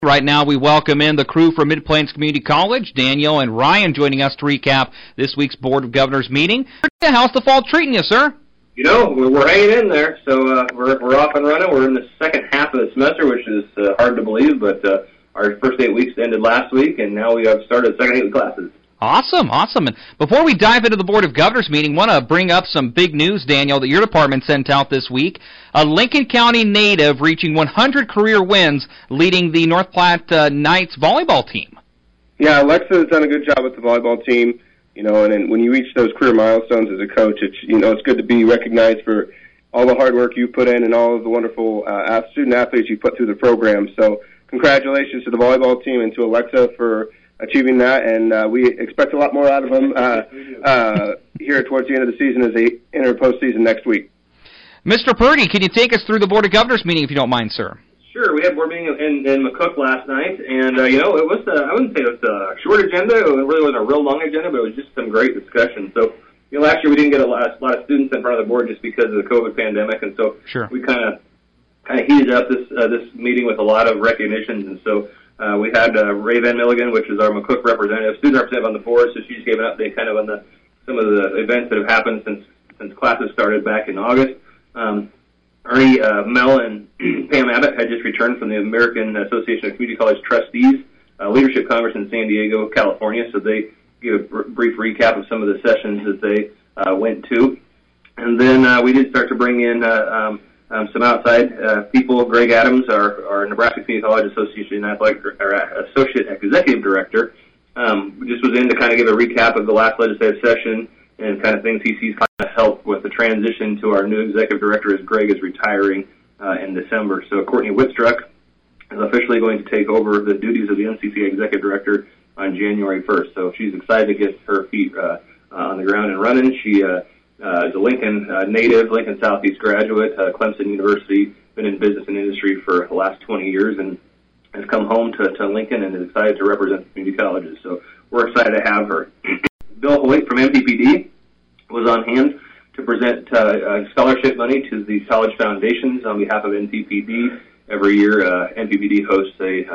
Right now, we welcome in the crew from Mid-Plains Community College, Daniel and Ryan, joining us to recap this week's Board of Governors meeting. How's the fall treating you, sir? You know, we're hanging in there, so we're off and running. We're in the second half of the semester, which is hard to believe, but our first 8 weeks ended last week, and now we have started second 8 week classes. Awesome. And before we dive into the Board of Governors meeting, I want to bring up some big news, Daniel, that your department sent out this week. A Lincoln County native reaching 100 career wins, leading the North Platte Knights volleyball team. Yeah, Alexa has done a good job with the volleyball team. You know, and then when you reach those career milestones as a coach, it's good to be recognized for all the hard work you put in and all of the wonderful student athletes you put through the program. So congratulations to the volleyball team and to Alexa for achieving that, and we expect a lot more out of them here towards the end of the season as they enter postseason next week. Mr. Purdy, can you take us through the Board of Governors meeting if you don't mind, sir? Sure. We had board meeting in McCook last night, and it was I wouldn't say it was a short agenda. It really wasn't a real long agenda, but it was just some great discussion. So, last year we didn't get a lot of students in front of the board just because of the COVID pandemic, and so sure. We kind of heated up this meeting with a lot of recognitions, and so. We had Ray Van Milligan, which is our McCook student representative on the board, so she just gave an update kind of on some of the events that have happened since classes started back in August. Ernie Mel and Pam Abbott had just returned from the American Association of Community College Trustees Leadership Congress in San Diego, California, so they gave a brief recap of some of the sessions that they went to. And then we did start to bring in some outside people. Greg Adams, our Nebraska Community College Association Associate Executive Director, just was in to kind of give a recap of the last legislative session and kind of things he sees kind of help with the transition to our new executive director as Greg is retiring in December. So Courtney Whitstruck is officially going to take over the duties of the NCCA executive director on January 1st. So she's excited to get her feet on the ground and running. She is a Lincoln native, Lincoln Southeast graduate, Clemson University, been in business and industry for the last 20 years, and has come home to Lincoln and is excited to represent the community colleges. So we're excited to have her. Bill Hoyt from MPPD was on hand to present scholarship money to the college foundations on behalf of NPPD. Every year, NPPD hosts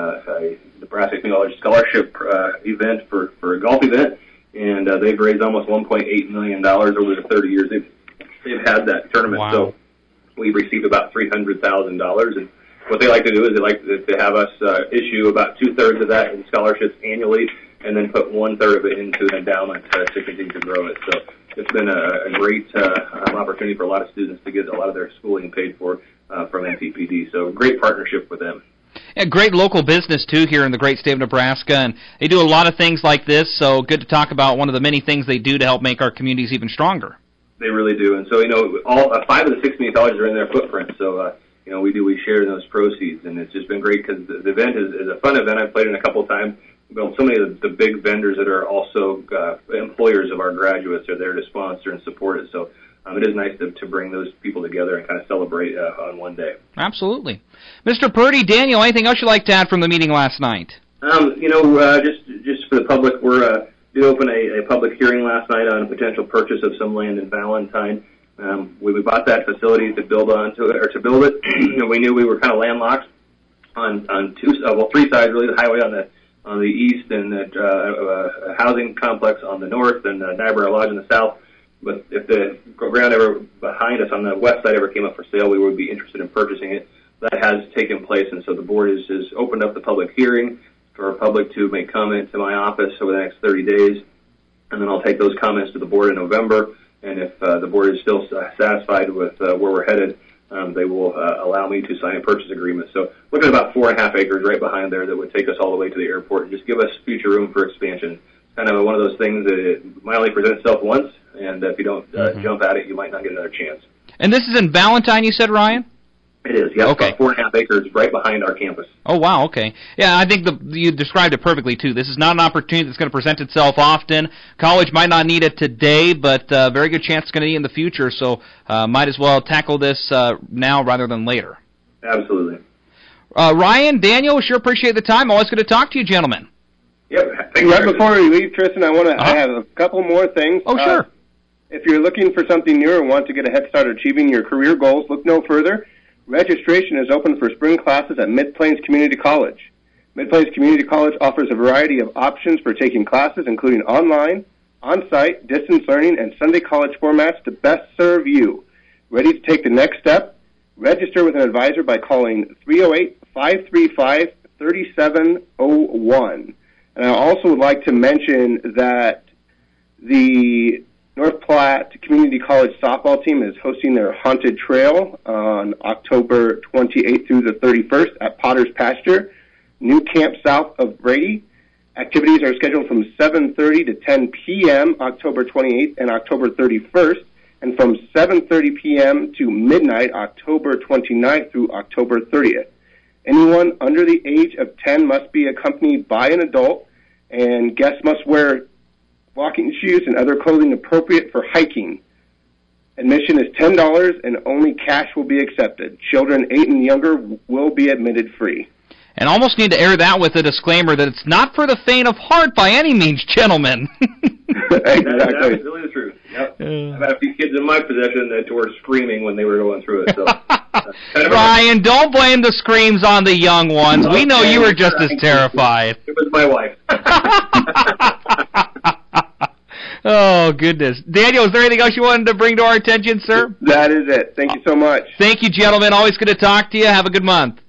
a Nebraska Community College scholarship event for a golf event. And they've raised almost $1.8 million over the 30 years they've had that tournament. Wow. So we've received about $300,000. And what they like to do is they like to have us issue about 2/3 of that in scholarships annually, and then put 1/3 of it into an endowment to continue to grow it. So it's been a great opportunity for a lot of students to get a lot of their schooling paid for from NPPD. So great partnership with them. A great local business, too, here in the great state of Nebraska, and they do a lot of things like this, so good to talk about one of the many things they do to help make our communities even stronger. They really do, and so, all 5 of the 6 community colleges are in their footprint, so, we share in those proceeds, and it's just been great because the event is a fun event. I've played in a couple of times. So many of the big vendors that are also employers of our graduates are there to sponsor and support it, so it is nice to bring those people together and kind of celebrate on one day. Absolutely. Mr. Purdy, Daniel, anything else you'd like to add from the meeting last night? Just for the public, we did open a public hearing last night on a potential purchase of some land in Valentine. We bought that facility to build it. We knew we were kind of landlocked on 3 sides, really, the highway on the east and a housing complex on the north and Niobrara Lodge in the south. But if the ground ever behind us on the west side ever came up for sale, we would be interested in purchasing it. That has taken place, and so the board has opened up the public hearing for the public to make comments in my office over the next 30 days, and then I'll take those comments to the board in November, and if the board is still satisfied with where we're headed, they will allow me to sign a purchase agreement. So looking at about 4.5 acres right behind there that would take us all the way to the airport and just give us future room for expansion. It's kind of one of those things that it might only present itself once, and if you don't jump at it, you might not get another chance. And this is in Valentine, you said, Ryan? It is, yeah. Okay. About 4.5 acres right behind our campus. Oh, wow, okay. Yeah, I think you described it perfectly, too. This is not an opportunity that's going to present itself often. College might not need it today, but very good chance it's going to need it in the future, so might as well tackle this now rather than later. Absolutely. Ryan, Daniel, sure appreciate the time. Always good to talk to you, gentlemen. Yep. Right before we leave, Tristan, I have a couple more things. Oh, sure. If you're looking for something new or want to get a head start achieving your career goals, look no further. Registration is open for spring classes at Mid-Plains Community College. Mid-Plains Community College offers a variety of options for taking classes, including online, on-site, distance learning, and Sunday college formats to best serve you. Ready to take the next step? Register with an advisor by calling 308-535-3701. And I also would like to mention that the North Platte Community College softball team is hosting their Haunted Trail on October 28th through the 31st at Potter's Pasture, New Camp south of Brady. Activities are scheduled from 7:30 to 10 p.m. October 28th and October 31st, and from 7:30 p.m. to midnight October 29th through October 30th. Anyone under the age of 10 must be accompanied by an adult, and guests must wear walking shoes and other clothing appropriate for hiking. Admission is $10 and only cash will be accepted. Children 8 and younger will be admitted free. And almost need to air that with a disclaimer that it's not for the faint of heart by any means, gentlemen. Exactly. That is really the truth. Yep. I've had a few kids in my possession that were screaming when they were going through it. So, Ryan, don't blame the screams on the young ones. We know you were just as terrified. It was my wife. Oh, goodness. Daniel, is there anything else you wanted to bring to our attention, sir? That is it. Thank you so much. Thank you, gentlemen. Always good to talk to you. Have a good month.